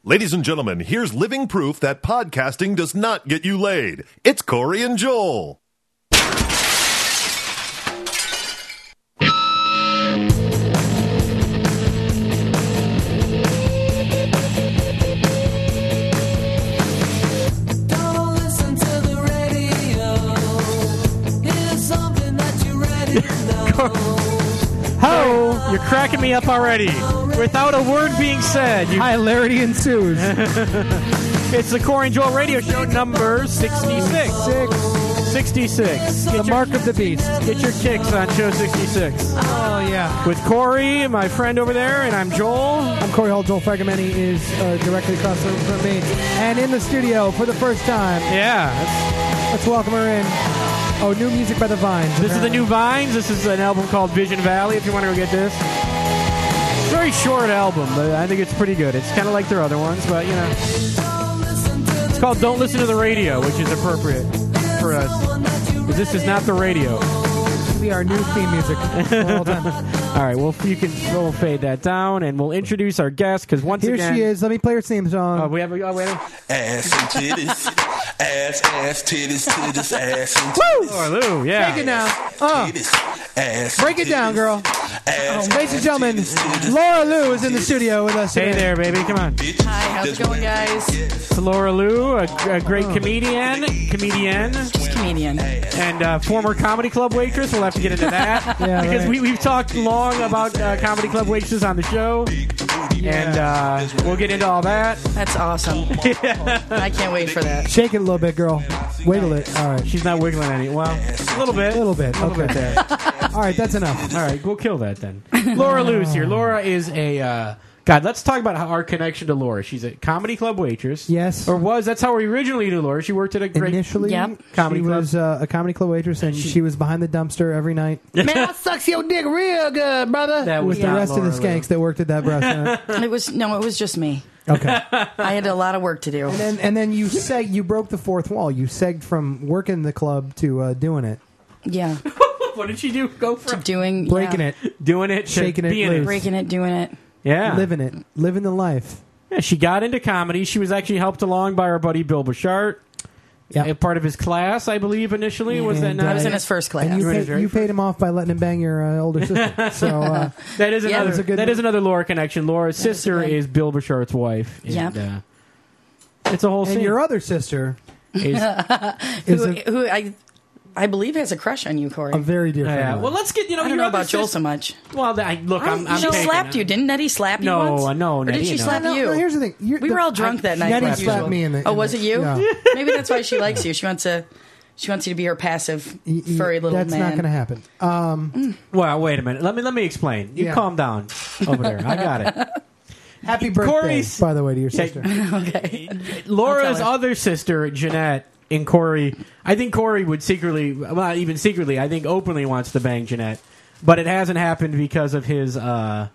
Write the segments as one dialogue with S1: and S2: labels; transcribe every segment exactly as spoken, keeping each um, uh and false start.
S1: Ladies and gentlemen, here's living proof that podcasting does not get you laid. It's Corey and Joel.
S2: Ho! You're cracking me up already. Without a word being said. You...
S3: Hilarity ensues.
S2: It's the Corey and Joel Radio Show number sixty-six.
S3: Six.
S2: sixty-six.
S3: The
S2: Get
S3: mark
S2: your,
S3: of the beast.
S2: Get your kicks on show sixty-six.
S3: Oh, yeah.
S2: With Corey, my friend over there, and I'm Joel.
S3: I'm Corey Hall. Joel Fragomeni is uh, directly across the room from me. And in the studio for the first time.
S2: Yeah. That's...
S3: Let's welcome her in. Oh, new music by the Vines.
S2: This is the new Vines. This is an album called Vision Valley, if you want to go get this. Very short album, but I think it's pretty good. It's kind of like their other ones, but, you know. It's called Don't Listen to the Radio, which is appropriate for us. Because this is not the radio.
S3: This will be our new theme music for all time.
S2: All right, well, you can we'll fade that down, and we'll introduce our guest, because once
S3: Here
S2: again...
S3: she is. Let me play her theme song.
S2: Oh, we have a... Oh, wait a
S4: Ass and titties. Ass, ass, titties, titties, ass and titties.
S2: Oh, Lou, yeah.
S3: Break it down. Oh.
S4: Titties, ass,
S3: Break it down, girl.
S4: Ass,
S3: Ladies and gentlemen, Laura Lou is in the studio with us
S2: Hey
S3: today.
S2: there, baby. Come on.
S5: Hi, how's it going, guys?
S2: It's Laura Lou, a, a great comedian, comedian,
S5: Just comedian.
S2: and uh, former comedy club waitress. We'll have to get into that.
S3: Yeah,
S2: because
S3: right.
S2: we, we've talked long about uh, comedy club waitresses on the show. And uh, we'll get into all that.
S5: That's awesome. I can't wait for that.
S3: Shake it a little bit, girl. Wiggle it. All right.
S2: She's not wiggling any. Well, a little bit.
S3: A little bit.
S2: A little
S3: Okay.
S2: bit there.
S3: All right, that's enough.
S2: All right, we'll kill that then. Laura Lou's here. Laura is a... Uh, God, let's talk about how our connection to Laura. She's a comedy club waitress.
S3: Yes.
S2: Or was. That's how we originally knew Laura. She worked at a great...
S3: Initially,
S5: Yep.
S2: Comedy
S3: she
S2: club.
S3: was uh, a comedy club waitress, and she, was behind the dumpster every night. Man, I sucks your dick real good, brother.
S2: That was
S3: With the
S2: not
S3: rest
S2: Laura
S3: of the
S2: Lou.
S3: skanks that worked at that restaurant.
S5: It was no, it was just me.
S3: Okay.
S5: I had a lot of work to do.
S3: And then, and then you seg, you broke the fourth wall. You segged from working the club to uh, doing it,
S5: Yeah,
S2: What did she do? Go
S5: to
S2: from
S5: doing,
S3: breaking
S5: yeah.
S3: it,
S2: doing it, to
S3: Shaking it
S2: being
S3: loose.
S5: breaking it, doing it.
S2: Yeah.
S3: living it, living the life.
S2: Yeah, she got into comedy. She was actually helped along by our buddy Bill Bouchard.
S3: Yeah.
S2: A part of his class, I believe, initially. Was that
S3: And,
S2: not?
S5: I was
S3: uh,
S5: in his first class.
S3: And you,
S2: You were in
S3: paid,
S2: his very
S3: you
S2: first-
S3: paid him off by letting him bang your uh, older sister. So uh,
S2: that is
S5: Yeah,
S2: another.
S5: it was
S3: a good
S2: that
S3: one.
S2: is another Laura connection. Laura's sister
S5: good.
S2: is Bill Bouchard's wife. And,
S5: Yep.
S2: uh, it's a whole
S3: and
S2: scene.
S3: your other sister
S2: Is,
S3: is
S5: who,
S3: a,
S5: who I, I believe has a crush on you, Corey.
S3: a very dear friend.
S2: yeah.
S3: of mine.
S2: Well, let's get you know.
S5: I don't
S2: your
S5: know
S2: other
S5: about Joel
S2: sis-
S5: so much.
S2: Well, I, look, I'm. I'm
S5: she
S2: taking
S5: slapped
S2: it.
S5: you, didn't Nettie slap you
S2: No,
S5: once?
S2: uh, no,
S5: Or
S2: Nettie,
S5: did she
S2: no.
S5: slap
S3: No,
S5: you?
S3: no, here's the thing. You're,
S5: we
S3: the,
S5: were all drunk that night.
S3: Nettie
S5: like
S3: slapped
S5: usual.
S3: me in the.
S5: Oh,
S3: in
S5: was
S3: the-
S5: it you?
S3: Yeah.
S5: Maybe that's why she likes you. She wants to. She wants you to be her passive,
S3: Y- y-
S5: furry little
S3: That's
S5: man.
S3: not going to happen. Um,
S2: Well, wait a minute. Let me let me explain. You
S3: Yeah.
S2: calm down over there. I got it.
S3: happy birthday,
S2: Corey's-
S3: by the way, to your
S2: Yeah.
S3: sister.
S5: Okay.
S2: Laura's
S5: I'll tell her.
S2: other sister, Jeanette, and Corey. I think Corey would secretly, well, not even secretly, I think openly wants to bang Jeanette, but it hasn't happened because of his. Uh,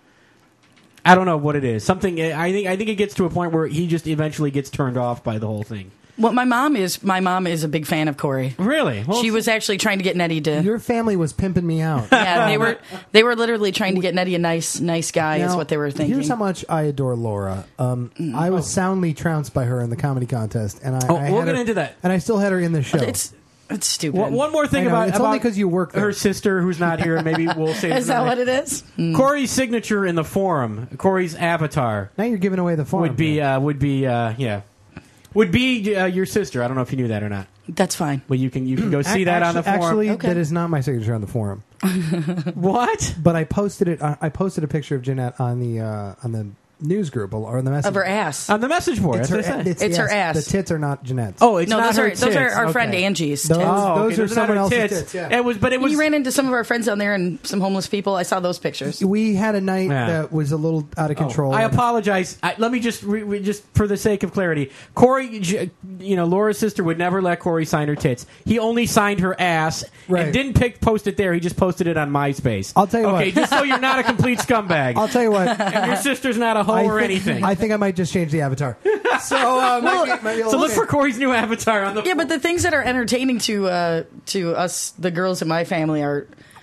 S2: I don't know what it is. Something. I think. I think it gets to a point where he just eventually gets turned off by the whole thing.
S5: Well, my mom is. My mom is a big fan of Corey.
S2: Really? Well,
S5: She was actually trying to get Nettie to.
S3: Your family was pimping me out.
S5: Yeah, they were. They were literally trying to get Nettie a nice, nice guy. is
S3: Now,
S5: what they were thinking.
S3: Here's how much I adore Laura. Um, I was soundly trounced by her in the comedy contest, and I,
S2: Oh,
S3: I
S2: we'll
S3: had
S2: get
S3: her-
S2: into that.
S3: And I still had her in the show.
S5: It's it's stupid.
S2: One, one more thing
S3: I know,
S2: about
S3: it's
S2: about
S3: only 'cause you work there.
S2: her sister, who's not here. Maybe we'll say
S5: Is that what it is?
S2: Corey's signature in the forum, Corey's avatar
S3: now you're giving away the farm.
S2: would be uh, would be uh, yeah would be uh, your sister. I don't know if you knew that or not.
S5: That's fine.
S2: Well, you can you can go see
S3: Ac-
S2: that on the
S3: actually,
S2: forum.
S3: Actually,
S5: Okay.
S3: that is not my signature on the forum.
S2: What?
S3: But I posted it. I I posted a picture of Jeanette on the uh, on the news group or in the message.
S5: Of her ass.
S2: On the message board.
S3: It's
S2: That's
S3: her,
S2: what I said.
S3: it's,
S5: It's her
S3: yes,
S5: ass.
S3: The tits are not Jeanette's.
S2: Oh, it's
S5: no,
S2: not
S5: those
S2: her
S5: are those are
S2: tits.
S5: our
S2: Okay.
S5: friend Angie's.
S3: Those-
S5: tits.
S2: Oh,
S3: Those
S2: okay.
S3: are
S2: not
S3: someone
S2: her
S3: else's
S2: tits.
S3: tits, yeah.
S2: It was, but it was.
S5: You ran into some of our friends down there and some homeless people. I saw those pictures.
S3: we had a night
S2: Yeah.
S3: that was a little out of
S2: Oh,
S3: control.
S2: I apologize. I, let me just, re, re, just for the sake of clarity, Corey, j- you know, Laura's sister would never let Corey sign her tits. He only signed her ass
S3: Right.
S2: and didn't pick post it there. He just posted it on MySpace.
S3: I'll tell you
S2: okay,
S3: what.
S2: just so you're not a complete scumbag.
S3: I'll tell you what.
S2: and your sister's not a hoe
S3: I
S2: or
S3: think,
S2: anything.
S3: I think I might just change the avatar. So, uh, might be- might be a
S2: so
S3: little
S2: look
S3: bit-
S2: for Corey's new avatar on the.
S5: Yeah, but the things that are entertaining to uh, to us, the girls in my family, are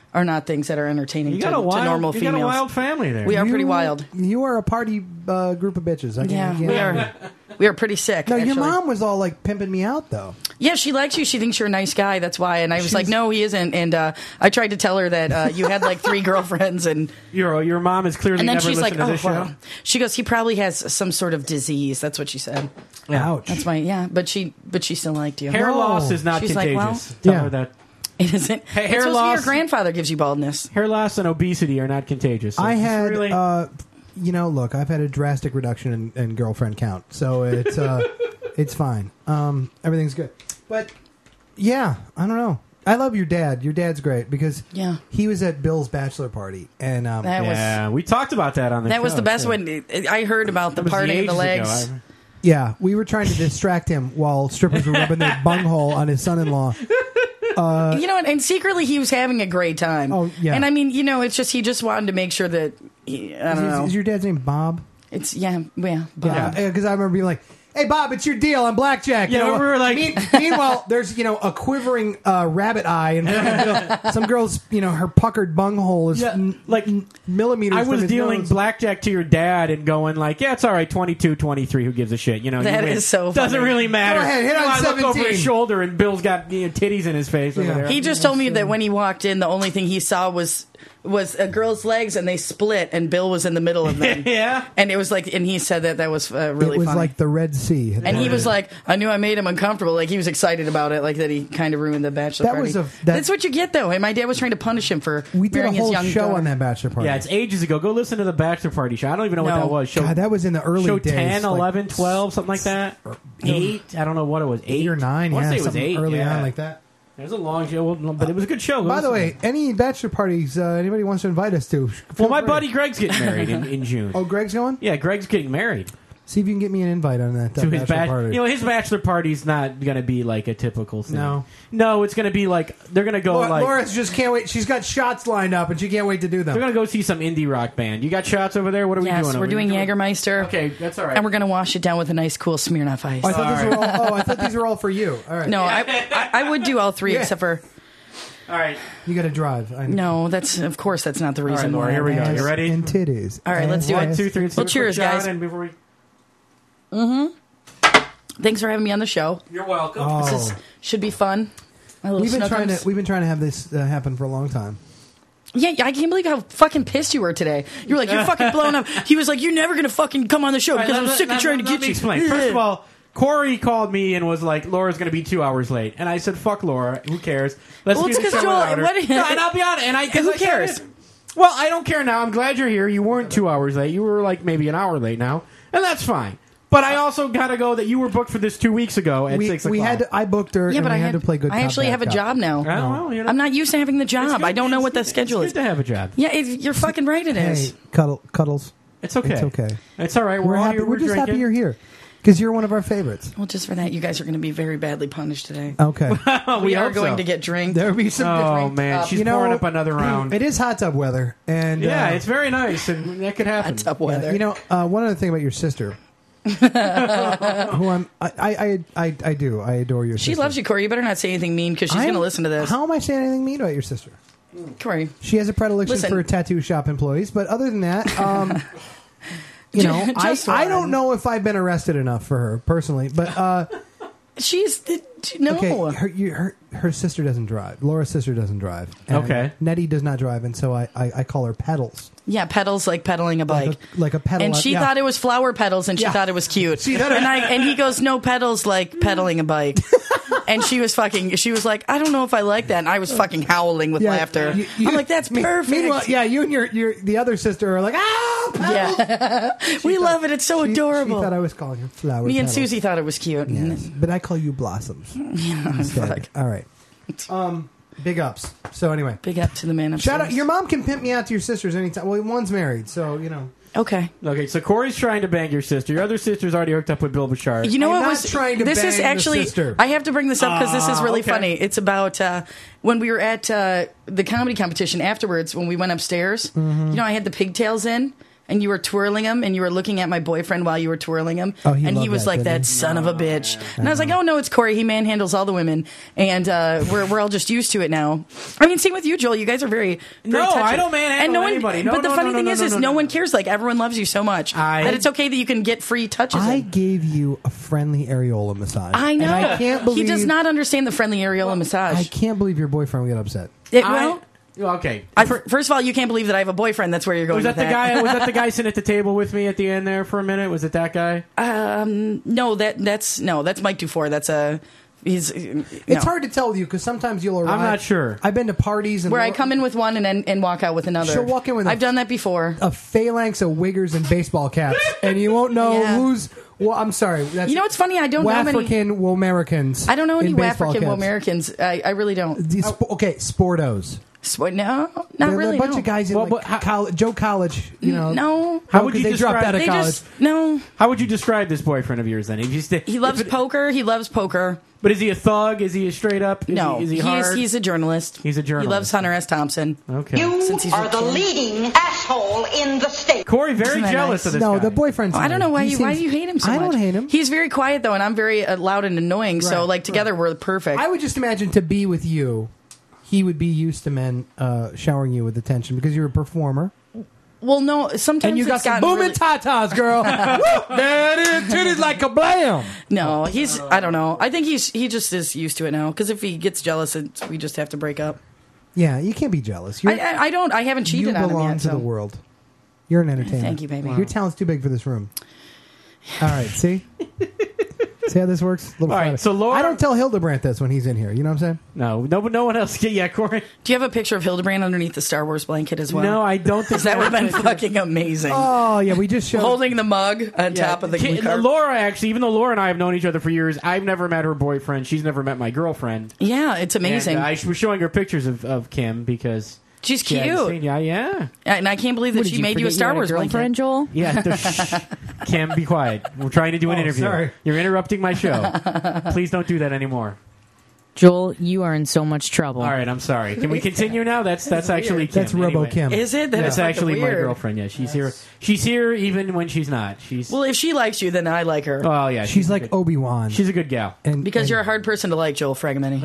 S5: are not things that are entertaining
S2: You
S5: to,
S2: got a wild,
S5: to normal
S2: you
S5: females.
S2: got a wild family there.
S5: We are
S3: You-
S5: pretty wild.
S3: You are a party uh, group of bitches. I
S5: Yeah,
S3: can't,
S5: we are. We are pretty sick.
S3: No, your
S5: actually.
S3: mom was all like pimping me out though.
S5: Yeah, she likes you. She thinks you're a nice guy. That's why. And I was
S3: She's-
S5: like, no, he isn't. And uh, I tried to tell her that uh, you had like three girlfriends, and
S2: Your your mom is clearly
S5: and then
S2: never
S5: she's like,
S2: listened to
S5: oh,
S2: this
S5: wow.
S2: show.
S5: She goes, he probably has some sort of disease. That's what she said.
S3: Ouch.
S5: That's why. Yeah, but she but she still liked you.
S2: Hair
S3: No.
S2: loss is not
S5: She's like,
S2: contagious.
S5: well-
S2: Tell
S3: Yeah.
S2: her that.
S5: It isn't.
S2: Hey,
S5: it's
S2: hair
S5: supposed to be
S2: loss-
S5: your grandfather gives you baldness.
S2: Hair loss and obesity are not contagious. So
S3: I
S2: it's
S3: had,
S2: really,
S3: uh, you know, look, I've had a drastic reduction in, in girlfriend count, so it's uh, it's fine. Um, everything's good. But yeah, I don't know. I love your dad. Your dad's great because
S5: Yeah.
S3: he was at Bill's bachelor party, and um,
S5: That was
S2: yeah, we talked about that on the
S5: that
S2: show.
S5: was the best
S2: too.
S5: one. I heard about the
S2: That was
S5: parting of the
S2: ages
S5: legs.
S2: ago. I-
S3: yeah, we were trying to distract him while strippers were rubbing their bunghole on his son-in-law.
S5: you know, and, and secretly he was having a great time.
S3: Oh, yeah.
S5: And I mean, you know, it's just he just wanted to make sure that he, I don't
S3: Is,
S5: know.
S3: is your dad's name Bob?
S5: It's yeah, yeah. Bob.
S3: Yeah, because I remember being like, "Hey, Bob, it's your deal on blackjack." You
S2: Yeah,
S3: know,
S2: we were like-
S3: mean- meanwhile, there's you know a quivering uh, rabbit eye, and some girl's you know her puckered bunghole is
S2: Yeah,
S3: n-
S2: like,
S3: n- millimeters.
S2: I
S3: from
S2: was
S3: his
S2: dealing
S3: nose.
S2: blackjack to your dad and going like, yeah, it's all right, twenty-two, twenty-three, who gives a shit? You know,
S5: That
S2: you win.
S5: is so
S2: Doesn't
S5: funny.
S2: really matter.
S3: Go ahead, hit
S2: You know,
S3: on
S2: I look over
S3: seventeen.
S2: his shoulder and Bill's got you know, titties in his face over
S3: Yeah.
S2: there.
S5: He just told me that when he walked in, the only thing he saw was was a girl's legs, and they split, and Bill was in the middle of them.
S2: Yeah.
S5: And it was like, and he said that that was uh, really
S3: It was
S5: funny.
S3: like the Red Sea.
S5: and he was like, I knew I made him uncomfortable. Like he was excited about it, like that he kind of ruined the bachelor
S3: That
S5: party.
S3: was a- that-
S5: That's what you get though. And my dad was trying to punish him for
S3: we did a
S5: marrying his
S3: whole
S5: young
S3: show
S5: daughter.
S3: on that bachelor party.
S2: Yeah, it's ages ago. Go listen to the Bachelor Party show. I don't even know what
S5: No.
S2: that was. Show,
S3: God, that was in the early
S2: show
S3: days,
S2: ten,
S3: like-
S2: eleven, twelve, something like that. Eight? I don't know what it was. Eight,
S3: eight or nine.
S2: I wanna
S3: Yeah,
S2: say it was
S3: something
S2: eight.
S3: early
S2: yeah.
S3: on like that.
S2: It was a long show, but it was a good show. Go
S3: By the
S2: listen
S3: way,
S2: to it.
S3: any bachelor parties uh, anybody wants to invite us to? feel
S2: well, my
S3: free.
S2: buddy Greg's getting married in, in June.
S3: Oh, Greg's going.
S2: Yeah, Greg's getting married.
S3: See if you can get me an invite on that, that
S2: to his
S3: bachelor
S2: bach-
S3: party.
S2: You know, his bachelor party's not going to be like a typical thing.
S3: No.
S2: no, it's going to be like they're going to go
S3: Laura,
S2: like
S3: Laura just can't wait. She's got shots lined up, and she can't wait to do them.
S2: they're going to go see some indie rock band. You got shots over there? What are we
S5: Yes,
S2: doing?
S5: we're
S2: over
S5: doing
S2: there?
S5: Jägermeister.
S2: Okay, that's all right.
S5: And we're going to wash it down with a nice, cool Smirnoff Ice.
S3: Oh, I thought these were all. Oh, I thought these were all for you. All right.
S5: no, I, I I would do all three
S3: Yeah.
S5: except for
S2: all right.
S3: you got to drive. I know.
S5: no. That's of course that's not the
S2: All right,
S5: reason.
S2: Laura,
S5: why
S2: here we
S5: I'm
S2: go.
S5: there.
S2: You ready?
S3: And titties.
S5: All right, let's do it.
S2: One, two, three. let's
S5: Well,
S2: do it.
S5: cheers,
S2: Put John
S5: guys.
S2: in before we...
S5: Thanks for having me on the show.
S2: You're welcome.
S3: Oh.
S5: This is, should be fun. My little
S3: We've been trying
S5: snookums.
S3: to. We've been trying to have this uh, happen for a long time.
S5: Yeah, I can't believe how fucking pissed you were today. You were like, you're fucking blown up. He was like, you're never gonna fucking come on the show
S2: All right,
S5: because I'm
S2: let-
S5: sick
S2: let-
S5: of trying to
S2: let
S5: get
S2: me
S5: you.
S2: Explain. First of all, Corey called me and was like, "Laura's going to be two hours late," and I said, "Fuck Laura. Who cares? Let's
S5: Well,
S2: do
S5: it's
S2: the
S5: 'cause
S2: show
S5: Joel-
S2: without her."
S5: what-
S2: No, and I'll be honest. And I 'cause
S5: Who
S2: I said
S5: cares?
S2: it. Well, I don't care now. I'm glad you're here. You weren't two hours late. You were like maybe an hour late now, and that's fine. But I also got to go that you were booked for this two weeks ago at
S3: We,
S2: six
S3: we
S2: o'clock.
S3: had. To, I booked her.
S5: Yeah,
S3: and
S5: but
S3: we
S5: I
S3: had
S5: have,
S3: to play good.
S5: I
S3: cop,
S5: actually
S3: bad
S5: have a
S3: cop.
S5: job now.
S2: I don't know. You know,
S5: I'm not used to having the
S2: It's
S5: job.
S2: good-
S5: I don't know
S2: it's
S5: what the
S2: good-
S5: schedule
S2: it's
S5: is.
S2: good to have a job.
S5: Yeah, it, you're fucking right. It is.
S3: Hey, cuddle, cuddles.
S2: It's okay.
S3: It's okay.
S2: It's all right. We're,
S3: We're,
S2: all
S3: happy.
S2: here.
S3: We're, just
S2: drinking.
S3: happy you're here because you're one of our favorites.
S5: Well, just for that, you guys are going to be very badly punished today.
S3: Okay.
S2: Oh,
S5: we are
S2: hope
S5: going
S2: so.
S5: to get drink.
S3: There'll be some.
S2: Oh
S3: different,
S2: man,
S5: uh,
S2: she's
S3: you know,
S2: pouring up another round.
S3: It is hot tub weather, and
S2: yeah,
S3: uh,
S2: it's very nice, and that could happen.
S5: Hot tub
S3: yeah,
S5: weather.
S3: you know, uh, one other thing about your sister, who I'm, I, I, I, I do, I adore your.
S5: She
S3: sister.
S5: loves you, Corey. You better not say anything mean because she's
S3: I'm-
S5: going to listen to this.
S3: How am I saying anything mean about your sister?
S5: Corey.
S3: She has a predilection
S5: Listen.
S3: for tattoo shop employees, but other than that, um, you know, I,
S5: Just
S3: I
S5: one.
S3: don't know if I've been arrested enough for her personally, but uh,
S5: She's no.
S3: okay, her, you, her her sister doesn't drive. Laura's sister doesn't drive. And
S2: Okay.
S3: Nettie does not drive, and so I, I, I call her pedals,
S5: Yeah, pedals like pedaling a bike.
S3: like a, like a pedal.
S5: And
S3: on-
S5: she
S3: yeah.
S5: thought it was flower petals, and she
S3: Yeah.
S5: thought it was cute.
S3: See, that-
S5: and I and he goes, no pedals like pedaling a bike. And she was fucking. She was like, I don't know if I like that. And I was fucking howling with
S3: Yeah,
S5: laughter.
S3: you- you-
S5: I'm like, that's
S3: me-
S5: perfect.
S3: Meanwhile, yeah, you and your, your the other sister are like, ah, pedals.
S5: Yeah. we
S3: thought-
S5: love it. It's so
S3: She-
S5: adorable.
S3: She thought I was calling her flower.
S5: Me and
S3: petals.
S5: Susie thought it was cute.
S3: Yes, but I call you blossoms instead.
S5: fuck.
S3: All right. Um, big ups. So anyway,
S5: Big up to the man upstairs.
S3: shout out. Your mom can pimp me out to your sisters anytime. Well, one's married, so you know.
S5: Okay.
S2: Okay, so Corey's trying to bang your sister. Your other sister's already hooked up with Bill Bouchard.
S5: You know
S3: I'm
S5: what
S3: not
S5: was
S3: trying to
S5: this
S3: bang
S5: is
S3: the
S5: actually
S3: sister.
S5: I have to bring this up because this is
S2: Ah,
S5: really
S2: okay.
S5: funny. It's about uh, when we were at uh, the comedy competition afterwards when we went upstairs.
S3: Mm-hmm.
S5: You know, I had the pigtails in and you were twirling him, and you were looking at my boyfriend while you were twirling him,
S3: Oh, he
S5: and he
S3: loved
S5: was
S3: that,
S5: like,
S3: didn't
S5: that
S3: he?
S5: son of a bitch. And I was like, oh, no, it's Corey. He manhandles all the women, and uh, we're, we're all just used to it now. I mean, same with you, Joel. You guys are very, very
S2: No,
S5: touchy.
S2: I don't manhandle
S5: and no one,
S2: anybody. No,
S5: but the
S2: no,
S5: funny
S2: no,
S5: thing
S2: no,
S5: is,
S2: no,
S5: is
S2: no,
S5: no
S2: no.
S5: one cares. Like, everyone loves you so much
S2: I-
S5: that it's okay that you can get free touches
S3: I
S5: in.
S3: gave you a friendly areola massage.
S5: I know.
S3: And I can't believe
S5: he does not understand the friendly areola massage.
S3: I can't believe your boyfriend would get upset.
S5: It,
S2: I-
S5: well,
S2: Well, okay.
S5: I, first of all, you can't believe that I have a boyfriend. That's where you're going.
S2: Was that
S5: with
S2: the guy? Was that the guy sitting at the table with me at the end there for a minute? Was it that guy?
S5: Um, no, that that's no, that's Mike Dufour. That's a he's. No.
S3: It's hard to tell you because sometimes you'll arrive.
S2: I'm not sure.
S3: I've been to parties and
S5: where I come in with one and then and walk out with another.
S3: She'll walk in with a-
S5: I've done that before.
S3: a phalanx of wiggers and baseball caps, and you won't know
S5: Yeah.
S3: who's. Well, I'm sorry. That's
S5: You know what's funny? I don't know many.
S3: African Americans.
S5: I don't know any
S3: in baseball
S5: African
S3: caps.
S5: Americans. I, I really don't.
S3: These, okay, sportos.
S5: Sp- no, not
S3: They're,
S5: really.
S3: they're a bunch
S5: no.
S3: of guys in
S2: Well,
S3: like
S2: but how-
S3: college, Joe College. You know,
S5: No.
S2: How
S3: No,
S2: would
S3: 'cause
S2: you
S3: they dropped
S2: describe-
S3: out of
S5: They
S3: college?
S5: just no.
S2: How would you describe this boyfriend of yours then? If you st-
S5: He loves
S2: if it-
S5: poker. He loves poker.
S2: But is he a thug? Is he a straight up? Is
S5: No,
S2: he, is he
S5: he's
S2: hard?
S5: he's a journalist.
S2: He's a
S5: He
S2: journalist.
S5: loves Hunter S. Thompson.
S2: Okay.
S6: You
S5: Since he's
S6: are
S5: a
S6: the
S5: kid.
S6: leading asshole in the state.
S2: Corey, very
S5: Isn't that
S2: jealous
S5: nice?
S2: of this
S3: no,
S2: guy.
S3: the boyfriend's.
S5: Oh, I don't
S3: nice.
S5: know why
S3: He
S5: you why
S3: seems-
S5: do you hate him so
S3: I
S5: much.
S3: don't hate him.
S5: He's very quiet though, and I'm very uh, loud and annoying. So
S3: Right,
S5: like together we're perfect.
S3: I would just imagine to be with you, he would be used to men uh, showering you with attention because you're a performer.
S5: well, no, sometimes
S3: And you got
S5: it's
S3: some
S5: gotten
S3: booming
S5: really-
S3: tatas, girl. Woo, there it is, titties like a blam.
S5: No, he's. I don't know. I think he's. He just is used to it now. Because if he gets jealous, it's, we just have to break up.
S3: Yeah, you can't be jealous.
S5: I,
S3: You're,
S5: I, I don't. I haven't
S3: you
S5: cheated on him
S3: belong
S5: yet.
S3: to
S5: So.
S3: the world. You're an entertainer.
S5: Thank you, baby.
S3: Your talent's too big for this room. All right, see? See how this works? Little
S2: All right,
S3: Friday.
S2: so Laura-
S3: I don't tell Hildebrandt this when he's in here. You know what I'm saying?
S2: No, no, no one else. Yeah, Corey.
S5: Do you have a picture of Hildebrand underneath the Star Wars blanket as well?
S2: No, I don't think
S5: Because that would have been fucking amazing.
S3: Oh, yeah, we just showed.
S5: Holding the mug on
S2: Yeah,
S5: top of the
S2: Ki-
S5: car.
S2: Laura, actually, even though Laura and I have known each other for years, I've never met her boyfriend. She's never met my girlfriend.
S5: Yeah, it's amazing.
S2: And, uh, I was showing her pictures of, of Kim because
S5: She's
S2: she hadn't
S5: cute.
S2: seen- Yeah, yeah.
S5: And I can't believe that
S7: What,
S5: she
S7: did you
S5: made you a
S7: forget
S5: Star
S7: had
S5: Wars
S7: girlfriend,
S5: blanket.
S7: Joel?
S2: Yeah, the- shh. Kim, be quiet. We're trying to do an
S3: Oh,
S2: interview.
S3: sorry.
S2: You're interrupting my show. Please don't do that anymore.
S7: Joel, you are in so much trouble.
S2: All right, I'm sorry. Can we continue now? That's that's actually Kim.
S3: That's Robo
S2: anyway.
S3: Kim.
S5: Is it? That
S2: That's
S5: is fucking
S2: actually my
S5: weird.
S2: girlfriend. Yeah, she's here. She's here even when she's not. She's
S5: Well, if she likes you, then I like her.
S2: oh yeah.
S3: She's
S2: a
S3: like
S2: good,
S3: Obi Wan.
S2: she's a good gal.
S3: and,
S5: Because
S3: and
S5: you're a hard person to like, Joel Fragmenti.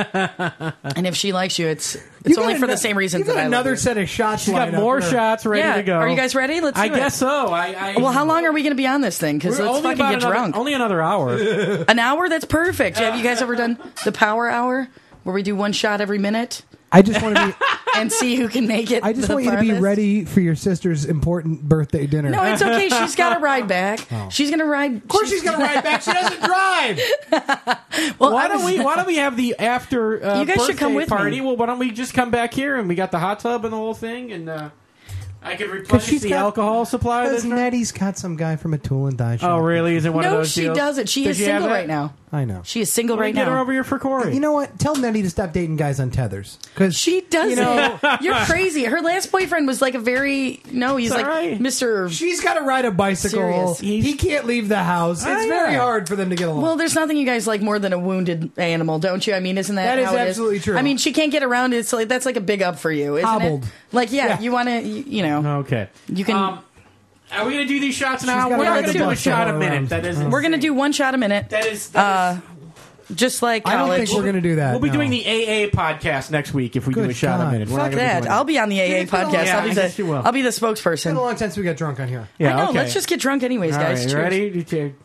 S5: And if she likes you, it's
S3: you
S5: it's
S3: got
S5: only for
S3: ano-
S5: the same reasons
S3: you got
S5: that I love
S3: another
S5: you.
S3: set of shots.
S2: She's got
S3: lined up
S2: more
S3: for her.
S2: shots ready
S5: Yeah.
S2: to go.
S5: Are you guys ready? Let's do
S2: I
S5: it.
S2: guess so. I, I
S5: Well, how long are we going to be on this thing? Because
S2: We're
S5: let's
S2: only
S5: fucking
S2: about
S5: get
S2: another,
S5: drunk.
S2: Only another hour.
S5: An hour? That's perfect. Have you guys ever done the Power Hour, where we do one shot every minute
S3: I just want to be.
S5: and see who can make it?
S3: I just
S5: the
S3: want you to be
S5: farthest?
S3: ready for your sister's important birthday dinner.
S5: No, it's okay. She's got to ride back. She's going to ride.
S3: of course she's gonna ride back. She doesn't drive.
S5: Well,
S2: Why
S5: I
S2: don't
S5: was-
S2: we? Why don't we have the after? Uh,
S5: You guys should come
S2: birthday
S5: with me.
S2: party? Well, why don't we just come back here and we got the hot tub and the whole thing, and uh, I could replenish
S3: she's
S2: the
S3: got-
S2: alcohol supply.
S3: Because
S2: That's
S3: Nettie's got some guy from a tool and die shop.
S2: oh, really? Is it one of
S5: No,
S2: those
S5: she
S2: deals?
S5: doesn't. She
S2: Does
S5: is
S2: have
S5: single
S2: that?
S5: right now.
S3: I know.
S5: She is single
S2: Why don't
S5: right
S2: we get her
S5: now.
S2: over here for Corey.
S3: You know what? Tell Nettie to stop dating guys on tethers. Because
S5: She doesn't.
S3: You know-
S5: You're crazy. Her last boyfriend was like a very no. He's
S2: It's
S5: like
S2: all right.
S5: Mister
S3: she's got to ride a bicycle.
S5: Serious.
S3: He can't leave the house. It's
S2: Oh, yeah.
S3: very hard for them to get along.
S5: Well, there's nothing you guys like more than a wounded animal, don't you? I mean, isn't that
S3: That is
S5: how it
S3: absolutely true.
S5: I mean, she can't get around. It's like that's like a big up for you, isn't
S3: Hobbled.
S5: it? Like, yeah,
S3: Yeah.
S5: you want to, you, you know,
S2: Okay.
S5: you can.
S2: Um, are we going to do these shots now?
S3: gotta
S2: We're not
S3: ride
S2: going to
S3: the
S2: do a
S3: bus
S2: shot a
S3: all
S2: minute.
S3: around.
S2: That is.
S5: we're gonna do one shot a minute,
S2: That is. That
S5: uh,
S2: is
S5: just like
S3: I don't
S5: college.
S3: think we're going to do that.
S2: we'll be
S3: no.
S2: doing the A A podcast next week if we do
S3: Good
S2: a shot
S3: God.
S2: a minute. We're not
S5: Fuck
S2: gonna be
S5: that!
S2: doing
S5: I'll be on the A A
S3: It's been a long-
S5: podcast.
S2: Yeah,
S5: I'll be
S2: I guess you
S5: the
S2: will.
S5: I'll be the
S3: It's been a
S5: spokesperson.
S3: long time since we got drunk on here.
S2: Yeah,
S5: I know.
S2: okay.
S5: Let's just get drunk, anyways,
S2: All
S5: guys.
S2: right, you
S5: Cheers.
S2: ready? You take-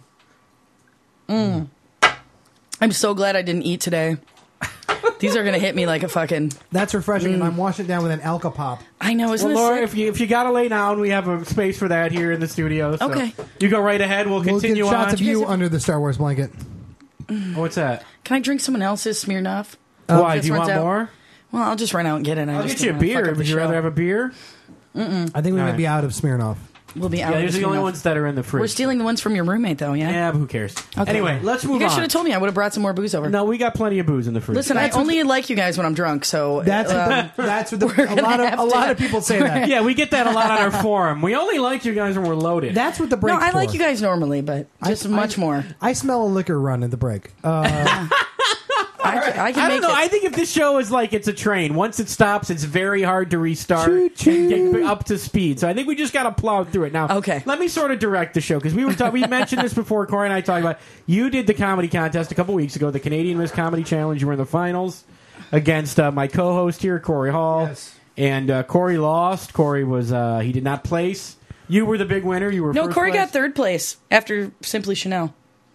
S5: I'm so glad I didn't eat today. These are gonna hit me like a fucking.
S3: That's refreshing, and I'm washing it down with an Alka Pop.
S5: I know, isn't
S2: Well,
S5: this
S2: Laura,
S5: sick?
S2: if you if you got to lay down, we have a space for that here in the studio. So
S5: Okay.
S2: you go right ahead. We'll
S3: We'll get
S2: continue
S3: shots
S2: on.
S3: of you under the Star Wars blanket.
S2: Oh, what's that?
S5: Can I drink someone else's Smirnoff?
S2: Why?
S5: this
S2: Do you
S5: runs
S2: want
S5: out.
S2: more?
S5: Well, I'll just run out and get it. I
S2: I'll
S5: just
S2: get you a
S5: don't wanna fuck
S2: beer.
S5: up the
S2: Would you rather
S5: show.
S2: have a beer?
S3: I think we
S2: All
S3: might
S2: right.
S3: be out of Smirnoff.
S5: We'll be out.
S2: Yeah,
S5: of
S2: these are the only
S5: Smirnoff.
S2: ones that are in the fridge.
S5: We're stealing the ones from your roommate, though. Yeah.
S2: Yeah, but who cares?
S5: Okay.
S2: Anyway, let's
S5: You
S2: move
S5: guys
S2: on.
S5: should have told me. I would have brought some more booze over.
S2: No, we got plenty of booze in the fridge.
S5: Listen,
S3: That's
S5: I
S3: what
S5: only like you guys when I'm drunk. So
S3: That's
S5: um,
S3: what the, that's what the, a
S5: gonna
S3: lot of
S5: have
S3: a lot
S5: to-
S3: of people say that.
S2: yeah, we get that a lot on our forum. We only like you guys when we're loaded.
S3: That's what the
S5: no,
S3: break's
S5: I like
S3: for.
S5: you guys normally, but just
S3: I-
S5: much
S3: I-
S5: more.
S3: I smell a liquor run at the break. Uh,
S5: I can, I can
S2: I
S5: make
S2: don't know.
S5: it.
S2: I think if this show is like it's a train, once it stops, it's very hard to restart
S3: Choo-choo.
S2: and get up to speed. So I think we just got to plow through it. Now,
S5: Okay.
S2: let me sort of direct the show because we were talk- we mentioned this before. Corey and I talked about you did the comedy contest a couple weeks ago, the Canadian Miss Comedy Challenge. You were in the finals against uh, my co-host here, Corey Hall,
S3: Yes.
S2: and uh, Corey lost. Corey was uh, he did not place. You were the big winner. You were
S5: no,
S2: first
S5: Corey
S2: place.
S5: got third place after Simply Chanel.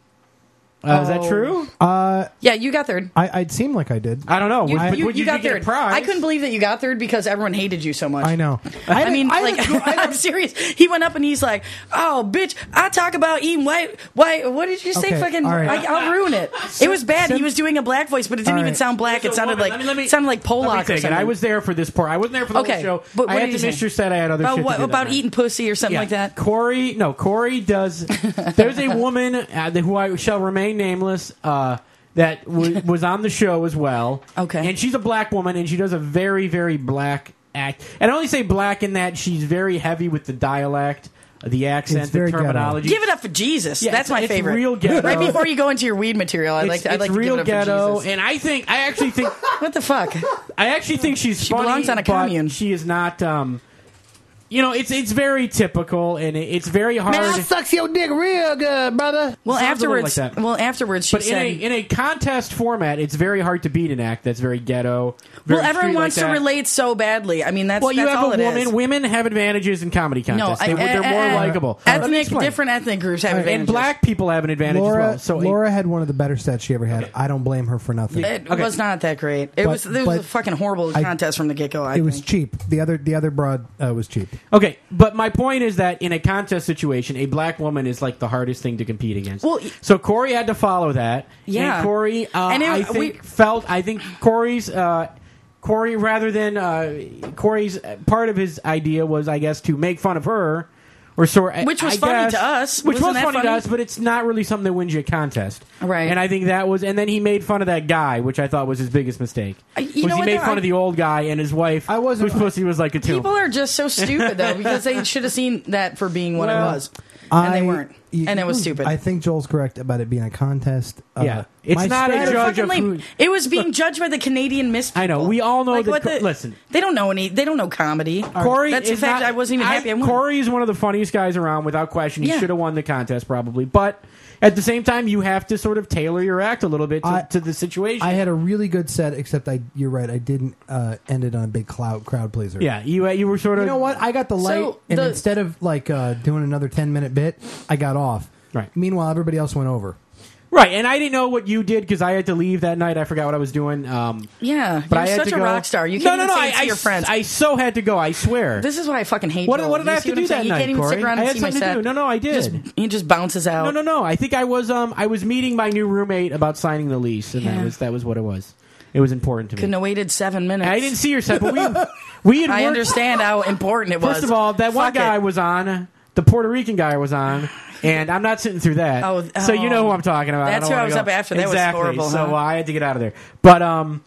S2: Uh, Is that true?
S3: Uh,
S5: Yeah, you got third.
S3: I, I'd seem like I did.
S2: I don't know.
S5: You,
S2: Would-
S5: you,
S2: would
S5: you got
S2: get a
S5: third.
S2: prize?
S5: I couldn't believe that you got third because everyone hated you so much.
S3: I know.
S5: I, mean,
S3: I
S5: like,
S3: had a- I had a-
S5: I'm serious. He went up and he's like, "Oh, bitch! I talk about eating white. White. What did you say?
S3: Okay,
S5: Fucking.
S3: all right.
S5: I, I'll ruin it. It was bad.
S3: Sim-
S5: he was doing a black voice, but it didn't
S3: All
S5: even
S3: right.
S5: sound black. It
S2: So,
S5: sounded
S2: woman,
S5: like
S2: let me- let me-
S5: sounded like
S2: Let me
S5: Polak or
S2: take it.
S5: something.
S2: I was there for this part. I wasn't there for the
S5: Okay,
S2: whole show.
S5: but what
S2: I had
S5: did
S2: to
S5: you
S2: miss
S5: say?
S2: your set. I had other
S5: about
S2: shit
S5: what
S2: to do that
S5: about
S2: night.
S5: eating pussy or something
S2: Yeah.
S5: like that.
S2: Corey, no, Corey does. There's a woman uh, who I shall remain nameless uh, that w- was on the show as well.
S5: Okay.
S2: and she's a black woman, and she does a very, very black act. And I only say black in that she's very heavy with the dialect, the accent,
S3: It's
S2: the
S3: very ghetto.
S2: terminology.
S5: Give it up for Jesus.
S2: Yeah,
S5: That's
S2: it's-
S5: my
S2: it's
S5: favorite.
S2: real ghetto.
S5: Right before you go into your weed material, I'd like
S2: It's,
S5: to, I'd
S2: it's
S5: like to
S2: real
S5: give it up
S2: ghetto,
S5: for Jesus.
S2: and I think I actually think
S5: What the fuck?
S2: I actually think she's
S5: She
S2: funny,
S5: belongs on a
S2: but
S5: commune.
S2: she is not. Um, you know, it's it's very typical, and it, it's very hard.
S3: Man, I sucks your dick real good, brother.
S5: Well,
S2: Sounds a little
S5: afterwards,
S2: like that.
S5: well, afterwards, she
S2: But in
S5: said,
S2: a in a contest format, it's very hard to beat an act that's very ghetto. Very
S5: "Well, everyone
S2: street
S5: wants
S2: like
S5: to
S2: that.
S5: relate so badly." I mean, that's
S2: Well, you
S5: that's all
S2: have a
S5: it
S2: woman.
S5: is.
S2: Women have advantages in comedy
S5: No,
S2: contests.
S5: I-
S2: they, they're
S5: I-
S2: more
S5: I-
S2: likable. Let me
S5: Ethnic,
S2: explain.
S5: different ethnic groups have
S3: All right,
S5: advantages.
S2: and black people have an advantage
S3: Laura,
S2: as well. So
S3: Laura had one of the better sets she ever had. I don't blame her for nothing.
S5: It
S2: Okay.
S5: was not that great. It
S3: But-
S5: was. It was
S3: but
S5: a fucking horrible
S3: I-
S5: contest from the get go. I
S3: it was
S5: think.
S3: cheap. The other the other broad uh, was cheap.
S2: okay, but my point is that in a contest situation, a black woman is like the hardest thing to compete against.
S5: Well, y-
S2: so Corey had to follow that.
S5: Yeah.
S2: and Corey, uh,
S5: And it-
S2: I think
S5: we-
S2: felt. I think Corey's. Uh, Corey, rather than uh, Corey's part of his idea was, I guess, to make fun of her, or sort.
S5: Which was
S2: I
S5: funny
S2: guess-
S5: to us.
S2: Which
S5: Wasn't
S2: was
S5: that
S2: funny,
S5: funny?
S2: to us, but it's not really something that wins you a contest,
S5: Right.
S2: And I think that was, and then he made fun of that guy, which I thought was his biggest mistake.
S5: I- you
S2: was
S5: know
S2: he
S5: what,
S2: made
S5: though?
S2: fun
S5: I-
S2: of the old guy and his wife,
S3: I wasn't-
S2: whose pussy was like a tomb.
S5: People are just so stupid though because they should have seen that for being what
S2: Well,
S5: it was, and they
S3: I-
S5: weren't,
S3: you-
S5: and it was stupid.
S3: I think Joel's correct about it being a contest. Uh,
S2: Yeah. It's
S3: my
S2: not a
S3: strategy-
S2: judge
S5: Fucking
S2: of
S5: lame.
S2: who-
S5: It was being judged by the Canadian Miss.
S2: I know.
S5: people.
S2: We all know
S5: Like,
S2: that
S5: what
S2: co-
S5: the-
S2: listen.
S5: they don't know any. They don't know comedy.
S2: Corey
S5: That's the
S2: is
S5: fact.
S2: not-
S5: I wasn't even happy. I, won.
S2: Corey is one of the funniest guys around, without question. He
S5: Yeah.
S2: should have won the contest probably, but at the same time, you have to sort of tailor your act a little bit to,
S3: I-
S2: to the situation.
S3: I had a really good set, except I. You're right. I didn't uh, end it on a big cloud crowd pleaser.
S2: yeah, you you were sort of.
S3: You know what? I got the light,
S5: So,
S3: and
S5: the-
S3: instead of like uh, doing another ten minute bit, I got off.
S2: Right.
S3: Meanwhile, everybody else went over.
S2: Right, and I didn't know what you did because I had to leave that night. I forgot what I was doing. Um,
S5: Yeah,
S2: but
S5: you're
S2: I had
S5: such
S2: to
S5: a
S2: go.
S5: rock star. You
S2: no,
S5: can't
S2: no,
S5: even
S2: no.
S5: say
S2: I,
S5: it to
S2: I,
S5: your friends.
S2: I so had to go. I swear.
S5: This is why I fucking hate.
S2: What-
S5: Joel.
S2: what did
S5: You
S2: I have
S5: see
S2: to
S5: what I'm
S2: do that
S5: saying?
S2: night,
S5: You can't even
S2: Corey?
S5: stick around
S2: I
S5: and
S2: had
S5: see my
S2: something to
S5: set.
S2: do. No, no, I did.
S5: Just, he just bounces out.
S2: No, no, no. I think I was. Um, I was meeting my new roommate about signing the lease, and
S5: Yeah.
S2: that was that was what it was. It was important to me.
S5: Couldn't have waited seven minutes.
S2: I didn't see your set, but we we had
S5: I
S2: worked-
S5: understand how important it was.
S2: First of all, that one
S5: Fuck
S2: guy
S5: it.
S2: was on. The Puerto Rican guy was on, and I'm not sitting through that.
S5: Oh,
S2: so you know who
S5: oh.
S2: I'm talking about.
S5: That's
S2: don't
S5: who I
S2: wanna
S5: was
S2: go-
S5: up after. That was
S2: exactly.
S5: horrible,
S2: So
S5: huh?
S2: uh, I had to get out of there. But um,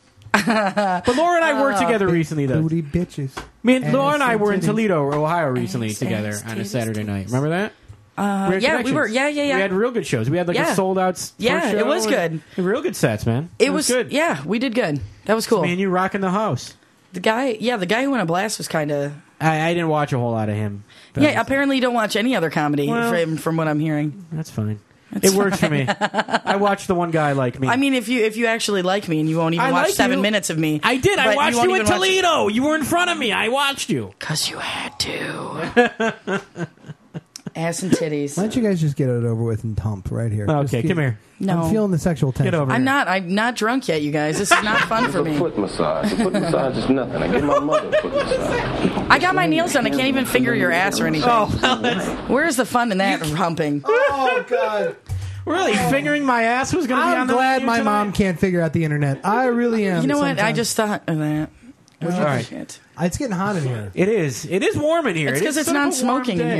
S2: but Laura and I worked together recently, though.
S3: Booty bitches.
S2: Me and
S3: and
S2: Laura and I
S3: some
S2: were in
S3: titties.
S2: Toledo, Ohio, recently
S5: Ass,
S2: together
S5: ass,
S2: on a
S5: titties,
S2: Saturday
S5: titties.
S2: night. Remember that?
S5: Uh,
S2: had
S5: yeah, we
S2: connections.
S5: were. Yeah, yeah, yeah.
S2: We had real good shows. We had like
S5: Yeah.
S2: a sold out. s-
S5: Yeah,
S2: first
S5: it
S2: show
S5: was
S2: and-
S5: good.
S2: Real good sets, man.
S5: It was
S2: good.
S5: Yeah, we did good. That was cool.
S2: Me and you rocking the house.
S5: The guy, yeah, the guy who went a blast was kind of.
S2: I, I didn't watch a whole lot of him. But
S5: Yeah, apparently you don't watch any other comedy
S2: Well-
S5: from, from what I'm hearing.
S2: that's fine. it works for me. I watched the one guy like me.
S5: I mean, if you if you actually like me and you won't even
S2: I
S5: watch
S2: like
S5: seven
S2: you.
S5: minutes of me,
S2: I did. I
S5: but
S2: watched
S5: won't
S2: you, in
S5: even watch-
S2: Toledo. You were in front of me. I watched you.
S5: Cause you had to. Ass and titties.
S3: Why don't you guys just get it over with and tump right here?
S2: Okay,
S3: Just get-
S2: come here.
S5: No.
S3: I'm feeling the sexual tension.
S2: Get over
S5: I'm
S2: here.
S5: not. I'm not drunk yet, you guys. This is not fun for
S8: A
S5: me.
S8: foot massage. A foot massage is nothing. I give my mother a foot massage.
S5: I got my nails done. I can't even finger your ass or anything.
S2: Oh, well, that's,
S5: Where's the fun in that humping?
S3: Oh God!
S2: really? Fingering my ass was going to be on
S3: I'm
S2: the
S3: glad
S2: menu
S3: my
S2: tonight?
S3: mom can't figure out the internet. I really am.
S5: You know what? I
S3: sometimes.
S5: just thought of that. Oh,
S2: All right.
S5: shit.
S3: It's getting hot in here.
S2: It is. It is warm in here.
S5: It's
S2: It
S5: 'cause
S2: is
S5: it's
S2: sort of a warm
S5: non-smoking in
S2: day.
S5: here.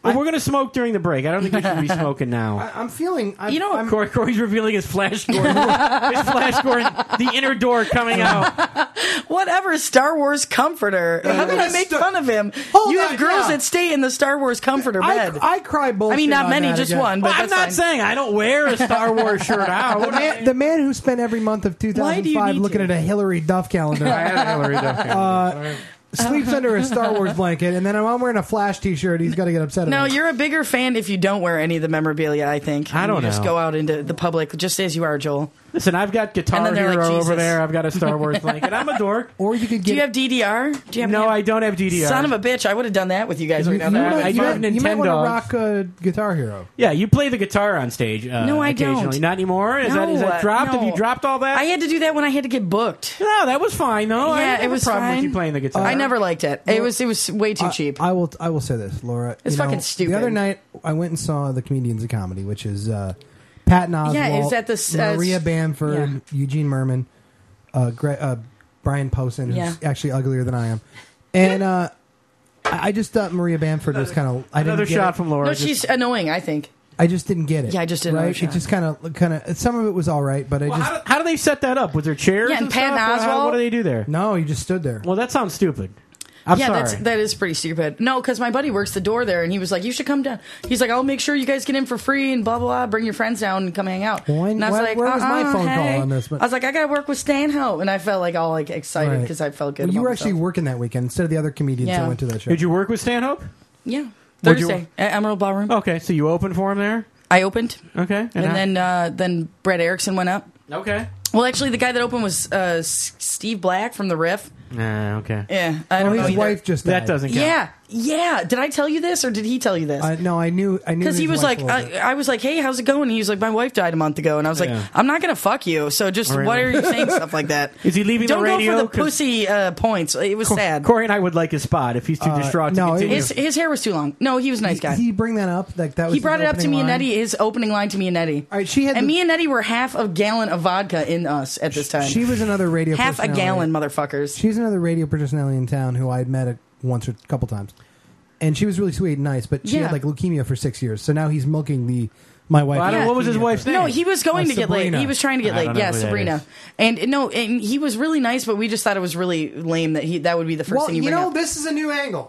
S2: Well, we're going to smoke during the break. I don't think we should be smoking now.
S3: I, I'm feeling. I'm,
S5: You know-
S3: I'm,
S2: Corey, Corey's revealing his Flash Gordon. his Flash Gordon, the inner door coming out.
S5: Whatever, Star Wars comforter. How can I make
S3: Star-
S5: fun of him?
S3: Hold
S5: you
S3: on,
S5: have girls
S3: yeah.
S5: that stay in the Star Wars comforter
S3: I,
S5: bed.
S3: I cry bullshit.
S5: I mean, not
S3: on
S5: many,
S3: that
S5: just
S3: again.
S5: one. But
S2: Well, I'm
S5: that's
S2: not
S5: fine.
S2: saying I don't wear a Star Wars shirt out.
S3: The man, the man who spent every month of
S5: Why do you
S3: two thousand five
S5: need
S3: looking
S5: to?
S3: at a Hillary Duff calendar
S2: I had a Hillary Duff calendar.
S3: sleeps under a Star Wars blanket, and then I'm wearing a Flash T-shirt. He's got to get upset
S5: No,
S3: about it.
S5: you're a bigger fan if you don't wear any of the memorabilia, I think.
S2: I don't
S5: you just
S2: know.
S5: go out into the public just as you are, Joel.
S2: Listen, I've got Guitar
S5: And then they're
S2: Hero
S5: like,
S2: over
S5: Jesus.
S2: there. I've got a Star Wars blanket. I'm a dork.
S3: Or you could
S5: Do
S3: get.
S5: you have D D R? Do you have
S2: No, I don't have D D R.
S5: Son of a bitch, I would have done that with you guys right
S3: you,
S5: now.
S3: you
S5: That
S2: I-
S5: would
S3: might,
S5: be
S2: do
S3: you,
S2: have
S3: might, you might want to
S2: Nintendo.
S3: rock a Guitar Hero.
S2: Yeah, you play the guitar on stage. Uh,
S5: No, I
S2: occasionally.
S5: don't.
S2: Not anymore. Is that is
S5: No,
S2: that dropped?
S5: no.
S2: Have you dropped all that?
S5: I had to do that when I had to get booked.
S2: no, that was fine though. I
S5: Yeah,
S2: didn't have
S5: it was
S2: a problem
S5: fine.
S2: with you playing the guitar.
S5: I never liked it. It was it was way too
S3: I-
S5: cheap.
S3: I will. I will say this, Laura.
S5: It's
S3: you know,
S5: fucking stupid.
S3: The other night, I went and saw the Comedians of Comedy, which is uh, Patton Oswalt,
S5: Yeah, is that the s- uh,
S3: Maria Bamford,
S5: yeah.
S3: Eugene Merman, uh, Gre- uh, Brian Posehn, who's
S5: Yeah.
S3: actually uglier than I am, and uh, I I just thought Maria Bamford was kind of. I didn't
S2: Another
S3: get
S2: shot
S3: it.
S2: from Laura.
S5: no,
S2: Just-
S5: she's annoying, I think.
S3: I just didn't get it.
S5: Yeah, I just didn't
S3: Right?
S5: understand.
S3: It just kind of, kind of. Some of it was all right, but I
S2: Well,
S3: just
S2: how, do, how do they set that up? Was there chairs?
S5: Yeah, and
S2: and
S5: Patton
S2: stuff? Or how-
S5: Oswalt-
S2: What do they do there?
S3: no. You just stood there.
S2: Well, that sounds stupid. I'm
S5: yeah,
S2: sorry.
S5: that's that is pretty stupid. No, because my buddy works the door there, and he was like, "You should come down." He's like, "I'll make sure you guys get in for free and blah blah blah. Bring your friends down and come hang out."
S3: Well,
S5: and I was
S3: why-
S5: like,
S3: where was my
S5: uh-uh,
S3: phone call
S5: hey.
S3: on this? But-
S5: I was like, "I got to work with Stanhope," and I felt like all like excited
S3: Right.
S5: because I felt good.
S3: Well, you
S5: about
S3: were actually
S5: myself.
S3: working that weekend instead of the other comedians
S5: Yeah.
S3: that went to that show.
S2: Did you work with Stanhope?
S5: yeah
S2: Where'd you-
S5: Thursday at Emerald Ballroom.
S2: Okay, so you opened for him there.
S5: I opened,
S2: Okay,
S5: and
S2: how-
S5: then uh, then Brett Erickson went up.
S2: okay.
S5: Well, actually, the guy that opened was uh, S- Steve Black from The Riff.
S2: Nah, okay.
S5: Yeah, I
S3: Oh,
S5: don't know
S3: his
S5: either.
S3: wife just died.
S2: That doesn't count.
S5: Yeah, yeah. Did I tell you this, or did he tell you this?
S3: I, no, I knew. I knew
S5: Because he
S3: his
S5: was
S3: wife
S5: like,
S3: a little bit.
S5: I, I was like, hey, how's it going? And he was like, my wife died a month ago. And I was like,
S2: Yeah.
S5: I'm not going to fuck you. So just,
S2: Really?
S5: why are you saying stuff like that?
S2: Is he leaving the
S5: Don't
S2: radio?
S5: go for the
S2: 'Cause-
S5: pussy uh, points. It was sad.
S2: Corey and I would like his spot if he's too
S3: Uh,
S2: distraught to
S3: no, it
S2: continue.
S5: His, his hair was too long. No, he was a nice guy.
S3: Did he bring that up? Like that was
S5: He brought
S3: his
S5: it up to
S3: opening
S5: me and
S3: line?
S5: Eddie, his opening line to me and Eddie.
S3: All right, she had
S5: and
S3: the-
S5: me and Eddie were half a gallon of vodka in us at this time.
S3: She was another radio.
S5: half a
S3: personality.
S5: gallon, motherfuckers.
S3: She's another radio personality in town who I had met a, once or a couple times, and she was really sweet and nice. But she
S5: Yeah.
S3: had like leukemia for six years, so now he's milking the my wife.
S2: Well, I don't-
S5: Yeah.
S2: what was his wife's name?
S5: No, he was going
S3: Uh,
S5: to get laid.
S3: Sabrina.
S5: He was trying to get
S2: I
S5: laid.
S2: don't know
S5: Yeah,
S2: who that
S5: Sabrina.
S2: is.
S5: And no, and he was really nice, but we just thought it was really lame that he that would be the first
S3: well,
S5: thing
S3: you
S5: you bring
S3: know,
S5: up.
S3: this is a new angle.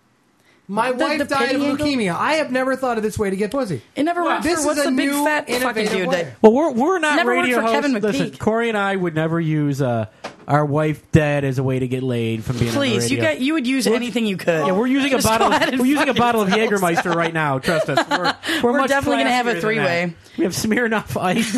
S3: My
S5: The-
S3: wife
S5: the
S3: died of
S5: pity angle?
S3: leukemia. I have never thought of this way to get pussy.
S5: It never worked
S3: this
S5: for
S3: is
S5: what's
S3: a
S5: the big
S3: new,
S5: fat fucking
S3: innovative
S5: dude
S3: way.
S5: that
S2: Well, we're we're not
S5: Never worked
S2: radio
S5: for
S2: hosts.
S5: Kevin
S2: Listen,
S5: McPeak.
S2: Corey and I would never use uh, our wife dead as a way to get laid from being on the
S5: Please, you
S2: radio.
S5: got you would use anything you could.
S2: Yeah, we're using a
S5: Just
S2: bottle.
S5: go ahead
S2: Of,
S5: and
S2: we're using a
S5: fuck
S2: bottle of
S5: yourselves.
S2: Jägermeister right now. Trust us. We're, we're,
S5: We're
S2: much
S5: definitely gonna have a
S2: classier than
S5: three-way.
S2: that. We have Smirnoff Ice.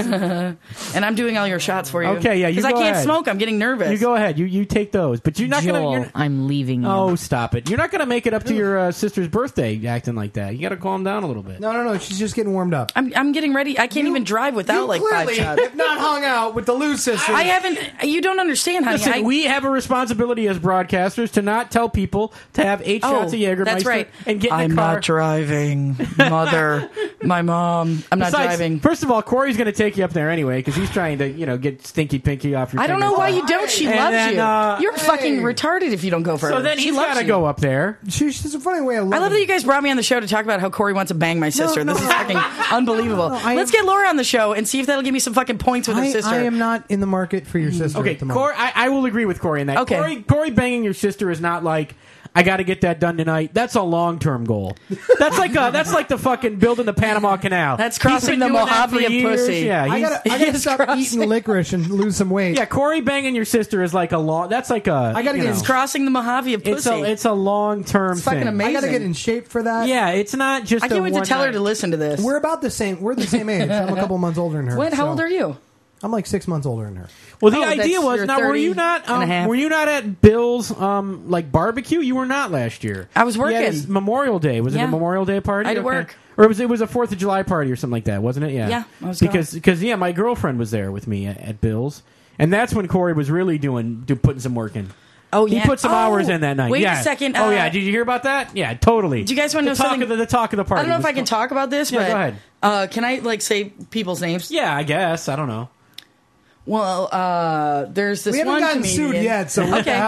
S5: And I'm doing all your shots for you.
S2: Okay, yeah, you
S5: because I
S2: go
S5: can't
S2: ahead.
S5: smoke. I'm getting nervous.
S2: You go ahead. You you take those, but you're not
S7: Joel,
S2: gonna. You're,
S7: I'm leaving you.
S2: oh, stop it! You're not gonna make it up to your uh, sister's birthday acting like that. You got to calm down a little bit.
S3: No, no, no. She's just getting warmed up.
S5: I'm I'm getting ready. I can't even drive without
S3: you
S5: like five
S3: clearly
S5: shots.
S3: have not hung out with the Lou sisters.
S5: I haven't. You don't understand, honey.
S2: Listen,
S5: I,
S2: we have a responsibility as broadcasters to not tell people to have eight
S5: Oh,
S2: shots of Jägermeister
S5: that's right.
S2: and get in
S5: I'm
S2: a car.
S5: not driving, mother. My mom. I'm not
S2: Besides,
S5: driving.
S2: First of all, Corey's going to take you up there anyway because he's trying to, you know, get Stinky Pinky off your.
S5: I don't know
S2: fingers.
S5: why you don't. She
S2: And
S5: loves
S2: then,
S5: you.
S2: uh,
S5: You're
S3: hey.
S5: fucking retarded if you don't go for her.
S2: So then
S5: she
S2: he's
S5: loves
S2: got to
S5: you.
S2: go up there.
S3: She, she's a funny way of loving.
S5: I love that you guys brought me on the show to talk about how Corey wants to bang my sister.
S3: no,
S5: this is
S3: no.
S5: fucking unbelievable.
S3: No, I
S5: Let's
S3: am-
S5: get Laura on the show and see if that'll give me some fucking points with her
S3: I,
S5: sister.
S3: I am not in the market for your sister.
S2: Okay,
S3: at the moment.
S2: Corey, I, I will agree with Corey in that.
S5: Okay.
S2: Corey, Corey banging your sister is not like I got to get that done tonight. That's a long term goal. That's like a, that's like the fucking building the Panama Canal.
S5: That's
S2: He's been
S5: crossing the
S2: doing that for
S5: Mojave of
S2: years.
S5: pussy.
S2: Yeah,
S3: I
S2: he's-
S3: gotta, I gotta
S5: He's
S3: stop
S5: crossing-
S3: eating licorice and lose some weight.
S2: yeah. Corey banging your sister is like a long. That's like a.
S3: I gotta
S2: you
S3: get
S2: know,
S3: his
S5: It's crossing the Mojave of
S2: It's
S5: pussy.
S2: a it's a long term
S5: It's
S2: thing.
S5: fucking amazing.
S3: I gotta get in shape for that.
S2: Yeah, it's not just.
S5: I can't
S2: a
S5: wait to
S2: one
S5: tell her
S2: night-
S5: to listen to this.
S3: We're about the same. We're the same age. I'm a couple months older than her.
S5: What? How
S3: so-
S5: old are you?
S3: I'm like six months older than her.
S2: Well, the
S5: Oh,
S2: idea
S5: that's-
S2: was
S5: you're
S2: now. Were you
S5: thirty
S2: not?
S5: and a
S2: Um,
S5: half.
S2: were you not at Bill's um, like barbecue? You were not last year.
S5: I was
S2: He had
S5: working.
S2: his Memorial Day. Was it
S5: Yeah.
S2: a Memorial Day party?
S5: I had to
S2: Okay.
S5: work.
S2: Or was it was a Fourth of July party or something like that? Wasn't it? Yeah.
S5: Yeah, I was
S2: because because yeah, my girlfriend was there with me at, at Bill's, and that's when Corey was really doing do, putting some work in.
S5: Oh
S2: He
S5: yeah.
S2: put some
S5: Oh,
S2: hours in that night.
S5: Wait
S2: yeah.
S5: a second.
S2: oh
S5: uh,
S2: yeah. Did you hear about that? Yeah, totally.
S5: Do you guys wanna
S2: the
S5: know
S2: talk
S5: something-
S2: Of the, the talk of the party.
S5: I don't know if
S2: was-
S5: I can talk about this,
S2: Yeah,
S5: but
S2: go ahead.
S5: Uh, can I like say people's names?
S2: Yeah, I guess. I don't know.
S5: Well, uh, there's this
S3: We haven't
S5: one
S3: gotten
S5: comedian.
S3: sued yet, so what
S5: okay.
S3: the hell?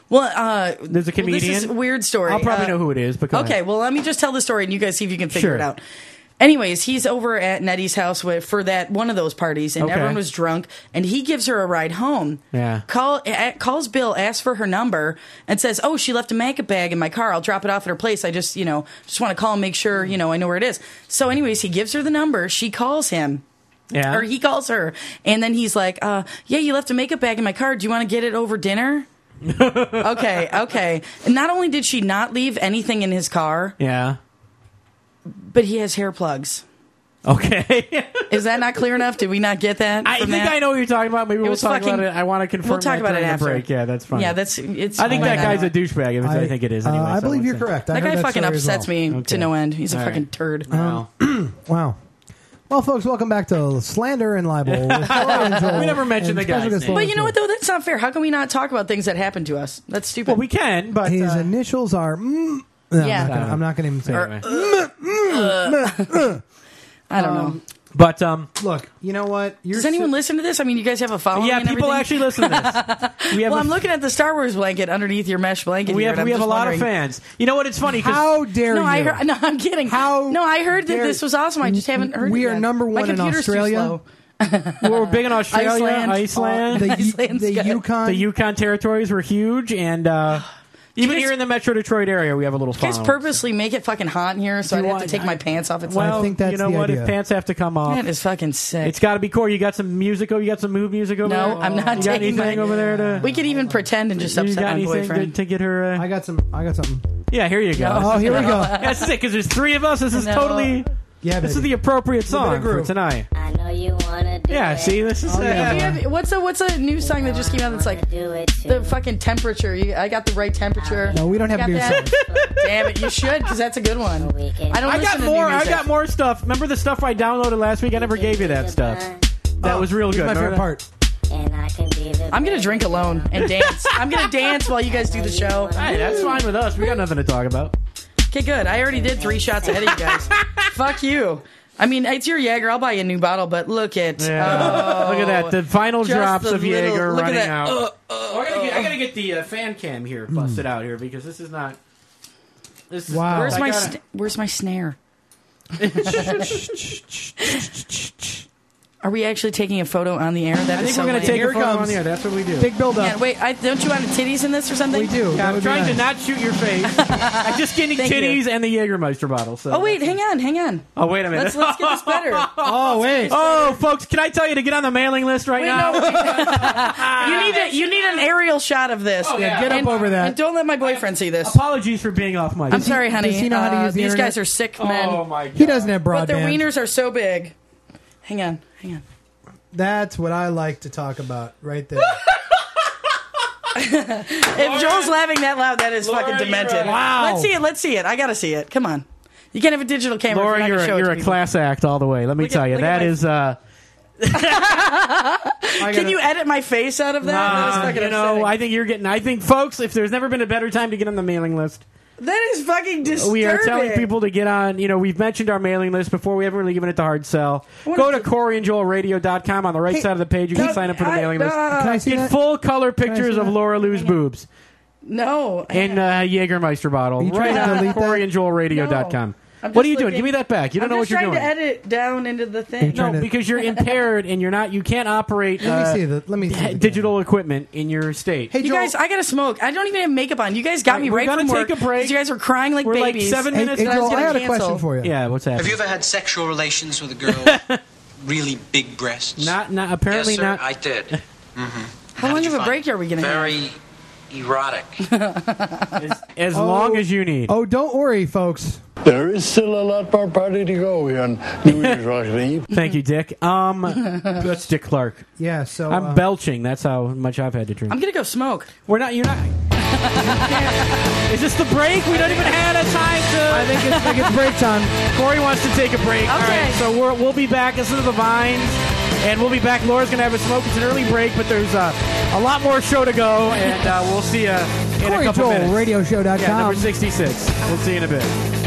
S5: Well, uh,
S2: There's a
S5: well, this is
S2: comedian.
S5: a weird story.
S2: I'll probably
S5: Uh,
S2: know who it is. But go
S5: okay,
S2: ahead.
S5: well, let me just tell the story, and you guys see if you can figure
S2: Sure.
S5: it out. Anyways, he's over at Nettie's house with, for that one of those parties, and
S2: Okay.
S5: everyone was drunk, and he gives her a ride home.
S2: Yeah.
S5: Call uh, calls Bill, asks for her number, and says, "Oh, she left a makeup bag in my car. I'll drop it off at her place. I just, you know, just want to call and make sure, you know, I know where it is." So, anyways, he gives her the number. She calls him.
S2: Yeah.
S5: Or he calls her, and then he's like, uh, "Yeah, you left a makeup bag in my car. Do you want to get it over dinner?" okay, okay. And not only did she not leave anything in his car,
S2: Yeah.
S5: but he has hair plugs.
S2: Okay.
S5: Is that not clear enough? Did we not get that?
S2: I
S5: from
S2: think
S5: that?
S2: I know what you're talking about. Maybe
S5: It
S2: we'll
S5: was
S2: talk
S5: fucking-
S2: about it. I want to confirm
S5: We'll talk
S2: that
S5: about it
S2: during the
S5: after.
S2: break. Yeah, that's fine.
S5: Yeah, that's it's.
S2: I think
S5: oh,
S2: that
S5: my
S2: guy's
S5: God.
S2: a douchebag. If I, I think it is.
S3: Uh,
S2: Anyway,
S3: I
S2: so
S3: believe
S2: let's
S3: you're
S2: say.
S3: correct. I
S5: That
S3: heard
S5: guy
S3: that
S5: fucking
S3: story as
S5: upsets
S3: well.
S5: me
S2: Okay.
S5: to no end. He's a
S2: All
S5: fucking
S2: right.
S5: turd.
S2: Wow.
S3: Wow. Well, folks, welcome back to Slander and Libel. With Corey and Joel
S2: We never mentioned
S3: and
S2: the
S3: special
S2: guy's
S3: guest
S2: name.
S3: Laura
S5: But you know
S3: Joel.
S5: what though? That's not fair. How can we not talk about things that happen to us? That's stupid.
S2: Well, we can, but
S3: His
S2: uh,
S3: initials are. Mm, no,
S5: Yeah.
S3: I'm not going to even say
S2: anyway.
S3: it.
S5: I don't know.
S2: But um,
S3: Look, you know what? You're
S5: Does anyone
S3: so-
S5: listen to this? I mean, you guys have a following.
S2: yeah,
S5: and
S2: people
S5: everything?
S2: actually listen to this. We have
S5: Well,
S2: a,
S5: I'm looking at the Star Wars blanket underneath your mesh blanket.
S2: we
S5: here,
S2: have
S5: and
S2: we
S5: I'm
S2: have a
S5: just
S2: lot of
S5: wondering-
S2: fans. You know what? It's funny because
S3: How dare
S5: No,
S3: you?
S5: I heard. No, I'm kidding.
S3: How
S5: No, I heard that
S3: dare-
S5: this was awesome. I just haven't heard.
S3: We
S5: it
S3: are
S5: yet.
S3: number
S5: My
S3: one in
S5: computer's too
S3: Australia.
S5: slow.
S2: we're big in Australia,
S5: Iceland.
S2: Iceland.
S3: the,
S5: Iceland's
S3: the
S5: good.
S3: Yukon.
S2: the Yukon territories were huge, and uh, even
S5: guys-
S2: here in the Metro Detroit area, we have a little
S5: You guys
S2: following.
S5: purposely make it fucking hot in here, so
S2: Do
S5: I'd
S2: you
S5: have to
S2: want-
S5: take my pants off. It's
S2: Well,
S3: I think that's
S2: you know
S3: the
S2: what?
S3: idea.
S2: If pants have to come off,
S5: that is fucking sick.
S2: it's got to be core. You got some music? Oh, you got some mood music over
S5: no,
S2: there?
S5: I'm not
S2: You got
S5: taking
S2: anything
S5: my,
S2: over there to?
S5: We could even pretend and just
S2: you
S5: upset
S2: got
S5: my
S2: anything to,
S5: boyfriend.
S2: to get her? Uh,
S3: I got some. I got something.
S2: yeah, here you go.
S5: No.
S3: Oh, here we go.
S2: That's sick because there's three of us. This is
S5: No.
S2: totally.
S3: Yeah,
S2: This is
S3: baby.
S2: the appropriate
S3: Little bit
S2: song
S3: of
S2: for
S3: groove.
S2: tonight.
S9: I know you wanna do
S2: Yeah,
S9: it.
S2: see, this is.
S3: Oh, yeah.
S2: uh,
S5: Do you have- what's a what's a new song that just came out that's like
S9: Do it too.
S5: the fucking temperature? You, I got the right temperature.
S3: No, we don't have
S5: Got
S3: new
S5: that?
S3: songs.
S5: Damn it, you should because that's a good one. I don't.
S2: I
S5: listen
S2: got
S5: to new
S2: more. I
S5: music.
S2: got more stuff. Remember the stuff I downloaded last week? I never gave you that stuff. That was real
S3: This is
S2: good.
S3: my favorite
S2: Remember
S3: part.
S9: And I can be the
S5: I'm gonna drink alone and dance. I'm gonna dance while you guys do the show.
S2: that? Hey, that's fine with us. We got nothing to talk about.
S5: Okay, good. I already did three shots ahead of you guys. Fuck you. I mean, it's your Jaeger. I'll buy you a new bottle, but look at
S2: Yeah.
S5: oh,
S2: Look at that. The final
S5: just
S2: drops
S5: the
S2: of
S5: little-
S2: Jaeger
S5: look at
S2: running
S5: that.
S2: out.
S5: Uh,
S2: Oh, I, gotta get, I gotta get the uh, fan cam here busted out here because this is not. This is,
S3: Wow.
S5: Where's
S2: I
S5: my
S2: gotta-
S5: sn- Where's my snare? Are we actually taking a photo on the air? That
S2: I
S5: is
S2: think
S5: so
S2: we're gonna
S5: lame.
S2: take
S3: Here
S2: a
S3: it
S2: photo on
S3: comes.
S2: the air. That's what we do.
S3: Big build up.
S5: Yeah, wait, I, don't you want titties in this or something?
S3: We do.
S2: Yeah,
S3: That
S2: I'm
S3: would be
S2: trying to
S3: nice.
S2: not shoot your face. I'm just getting
S5: Thank you.
S2: titties and the Jägermeister bottle. So.
S5: Oh wait, hang on, hang on.
S2: Oh wait a minute.
S5: Let's let's get this better.
S3: Oh wait.
S2: Oh, folks, can I tell you to get on the mailing list right
S5: Wait,
S2: now?
S5: no, you need a, you need an aerial shot of this.
S2: Oh, yeah.
S3: Get up
S5: And-
S3: over that.
S5: And don't let my boyfriend see this.
S2: Apologies for being off mic.
S5: I'm sorry, honey.
S3: does he know how to
S5: Uh,
S3: use the
S5: these
S3: internet?
S5: guys are sick men.
S2: Oh my god.
S3: He doesn't have
S5: But their
S3: broadband.
S5: wieners are so big. Hang on, hang on.
S3: That's what I like to talk about right there.
S5: If Joel's laughing that loud, that is
S2: Laura,
S5: fucking
S2: you're
S5: demented.
S2: a-
S3: Wow.
S5: Let's see it. Let's see it. I gotta see it. Come on. You can't have a digital camera.
S2: Laura,
S5: if
S2: you're
S5: you're, not
S2: a,
S5: gonna show
S2: you're
S5: it
S2: a
S5: to people.
S2: class act all the way. Let me
S5: Look
S2: tell
S5: at-
S2: you,
S5: look at
S2: that
S5: my-
S2: is. Uh,
S5: Can you edit my face out of that? that is
S2: uh,
S5: fucking
S2: you know,
S5: upsetting.
S2: I think you're getting. I think, folks, if there's never been a better time to get on the mailing list,
S5: that is fucking disturbing.
S2: we are telling people to get on. You know, we've mentioned our mailing list before. We haven't really given it the hard sell.
S5: What
S2: Go
S5: is
S2: to
S5: it?
S2: corey and joel radio dot com on the right
S3: Hey,
S2: side of the page. You can
S5: No,
S2: sign up for the
S5: I-
S2: mailing list.
S5: uh,
S3: Can I see
S2: Get
S3: that?
S2: full color
S3: I
S2: pictures
S3: see
S2: of
S3: that?
S2: Laura Lou's boobs
S5: No.
S2: in uh, Jägermeister bottle.
S3: you trying
S2: Right
S3: to
S2: on
S3: delete that?
S2: corey and joel radio dot com.
S5: No. I'm
S2: What are
S5: just
S2: you doing?
S5: looking-
S2: Give me that back. You don't
S5: I'm
S2: know what
S5: just
S2: you're
S5: trying
S2: doing.
S5: to edit down into the
S3: You're
S5: thing.
S3: trying
S2: No,
S3: to-
S2: because you're impaired and you're not. You can't operate
S3: Let me
S2: uh,
S3: see the. Let me see the
S2: digital equipment in your state.
S3: Hey,
S5: You
S3: Joel,
S5: guys, I gotta smoke. I don't even have makeup on. You guys got
S2: All
S5: me
S2: right, we're
S5: right
S2: gonna
S5: from work.
S2: take a break.
S5: 'cause You guys were crying like
S2: We're like
S5: babies.
S2: seven
S3: Hey,
S2: minutes.
S3: hey,
S5: I was
S3: Joel, I
S5: gonna
S3: had a
S5: cancel.
S3: question for you.
S2: Yeah, what's happening?
S10: Have you ever had sexual relations with a girl really big breasts?
S2: Not, not apparently
S10: yes, sir,
S2: not.
S10: I did. Mm-hmm.
S5: How long of a break are we gonna have?
S10: Very erotic.
S2: as as
S3: Oh.
S2: long as you need.
S3: Oh, don't worry, folks.
S11: There is still a lot more party to go here on New Year's Rush Eve.
S2: Thank you, Dick. Um, that's Dick Clark.
S3: Yeah. So
S2: I'm
S3: uh,
S2: belching. That's how much I've had to drink.
S5: I'm gonna go smoke.
S2: We're not. You're not. Is this the break? We don't even have a time to.
S3: I think it's, I think it's break time.
S2: Corey wants to take a break. All
S5: Okay.
S2: right, so we're, we'll be back. Listen to the Vines, and we'll be back. Laura's going to have a smoke. It's an early break, but there's uh, a lot more show to go, and uh, we'll see you in a
S3: Corey
S2: couple
S3: Joel,
S2: minutes.
S3: radio show dot com.
S2: Yeah, number sixty-six. We'll see you in a bit.